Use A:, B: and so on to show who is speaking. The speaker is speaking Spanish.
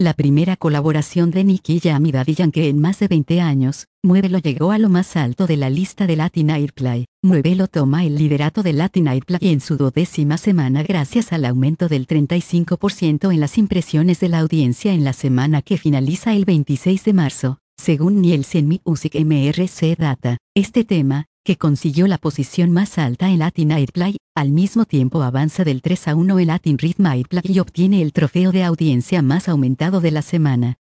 A: La primera colaboración de Nicky Jam y Daddy Yankee en más de 20 años, Muévelo llegó a lo más alto de la lista de Latin Airplay. Muévelo toma el liderato de Latin Airplay en su 12ª semana gracias al aumento del 35% en las impresiones de la audiencia en la semana que finaliza el 26 de marzo, según Nielsen Music MRC Data. Este tema, que consiguió la posición más alta en Latin Airplay, al mismo tiempo avanza del 3-1 en Latin Rhythm Airplay y obtiene el trofeo de audiencia más aumentado de la semana.